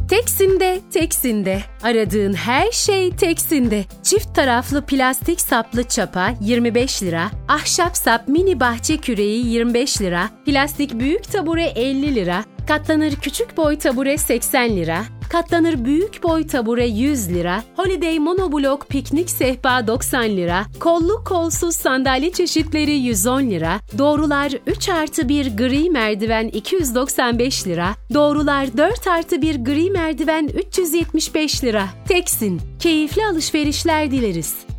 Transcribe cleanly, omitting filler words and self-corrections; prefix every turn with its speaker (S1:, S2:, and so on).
S1: Teksin'de. Aradığın her şey Teksin'de. Çift taraflı plastik saplı çapa 25 lira, ahşap sap mini bahçe küreği 25 lira, plastik büyük tabure 50 lira, katlanır küçük boy tabure 80 lira, katlanır büyük boy tabure 100 lira, Holiday monoblok piknik sehpa 90 lira, kollu kolsuz sandalye çeşitleri 110 lira, doğrular 3+1 gri merdiven 295 lira, doğrular 4+1 gri merdiven 375 lira. Teksin, keyifli alışverişler dileriz.